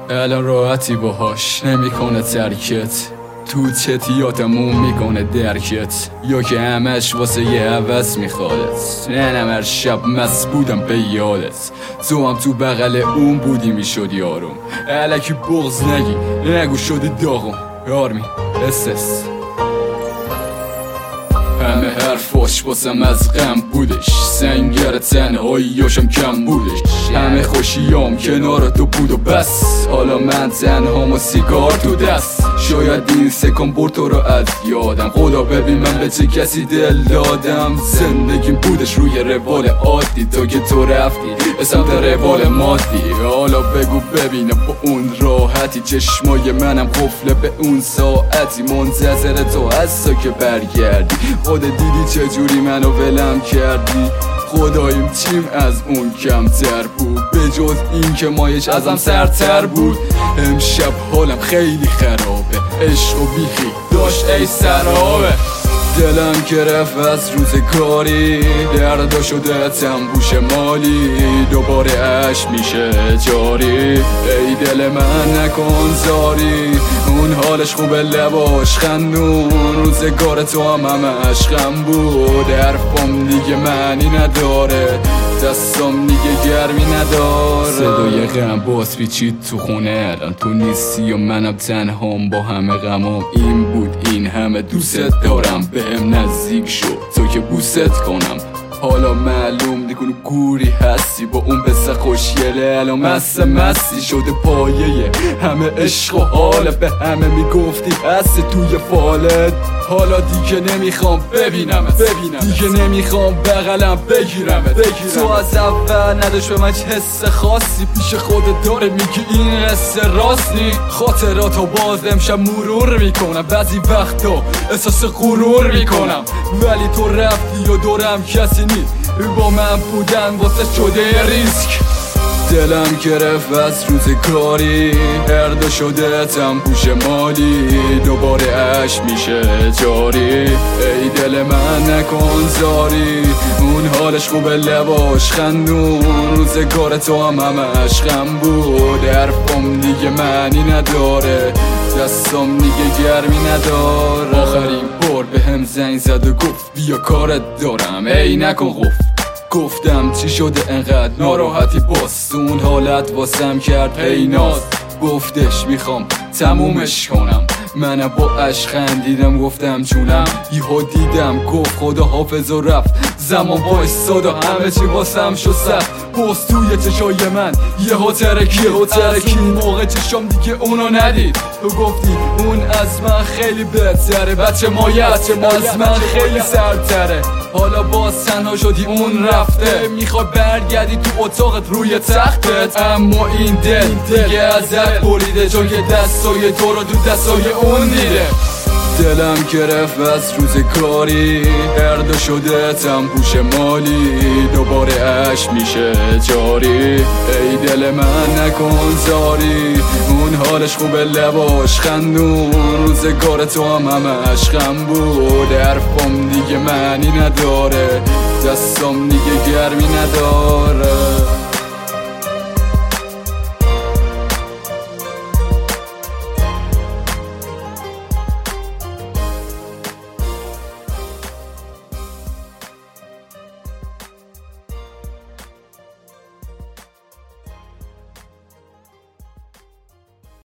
الان راحتی باهاش نمیکنه ترکت، تو چتیاتمون میکنه درکت، یا که همش واسه یه عوض میخوادت. منم هر شب مست بودم به یادت، تو هم تو بغل اون بودی میشد یارم. الکی بغض نگی، نگو شدی داغم. آرمین SS همه حرفاش واسم از غم بودش، سنگر تنهاییاشم کم بودش. همه خوشیام کنار تو بود و بس، حالا من تنهام و سیگار تو دست. شاید این سکان برد تو رو از یادم، خدا ببین من به چه کسی دل دادم. زندگیم بودش روی روال عادی، تا که تو رفتی به سمت روال مادی. حالا بگو ببینم با اون راحتی، چشمای منم قفله به اون ساعتی. منتظر تو هستا که برگردی، خودت دیدی چجوری منو ولم کردی. خداییم تیم از اون کمتر بود، به جز این که مایش ازم سرتر بود. امشب حالم خیلی خرابه، عشق و بیخی داشت ای سرابه. دلم گرفت از روزگاری، دردا شده تنبوش مالی. دوباره عشق میشه جاری، ای دل من نکن زاری. اون حالش خوبه لباش خندون، روزگار تو هم همش غم بود. حرفم دیگه معنی نداره، دستم دیگه گرمی نداره. صدای غم باز پیچید تو خونه، الان تو نیستی و منم تنهام با همه غمام. این بود این همه دوست دارم، بهم نزدیک شو تو که بوست کنم. حالا معلوم دیگه گوری هستی، با اون بسه خوشگله الان مستی شده پایه همه عشق و حاله. به همه میگفتی هستی توی فالت، حالا دیگه نمیخوام ببینمت، دیگه نمیخوام بغلم بگیرمت. تو از اول نداشت به من حس خاصی، پیش خودت داره میگی این قصه راست نی. خاطراتو باز امشب مرور میکنم، بعضی وقتا احساس غرور میکنم. ولی تو رفتی و دورم کسی نی، با من بودن واسه شده ریسک. دلم گرفت از روزگاری، دردا شده تنبوش مالی. دوباره عشق میشه جاری، ای دل من نکن زاری. اون حالش خوبه لباش خندون، روزگار تو هم همش غم بود. حرفم دیگه معنی نداره، دستم دیگه گرمی نداره. آخرین بار به هم زنگ زد و گفت بیا کارت دارم، ای نکن قفل. گفتم چی شده انقدر ناراحتی، باز اون حالت واسم کرد هی ناز. گفتش میخوام تمومش کنم، منم با عشق خندیدم گفتم جونم. یهو دیدم گفت خدا حافظ و رفت، زمان وایساد و همه چی واسم شد سخت. باز توی چشای من یهو ترکی، اون موقع چشام دیگه اونو ندید. تو گفتی اون از من خیلی بهتره، بچه مایه از من خیلی سرتره. حالا باز تنها شدی اون رفته، میخوای برگردی تو اتاقت روی تختت. اما این دل دیگه ازت بریده، چون که دستای تو رو تو دستای اون دیده. دلم گرفت از روزگاری، دردا شده تنبوش مالی. دوباره عشق میشه جاری، ای دل من نکن زاری. اون حالش خوبه لباش خندون، روزگار تو هم همش غم بود. حرفم دیگه معنی نداره، دستم دیگه گرمی نداره.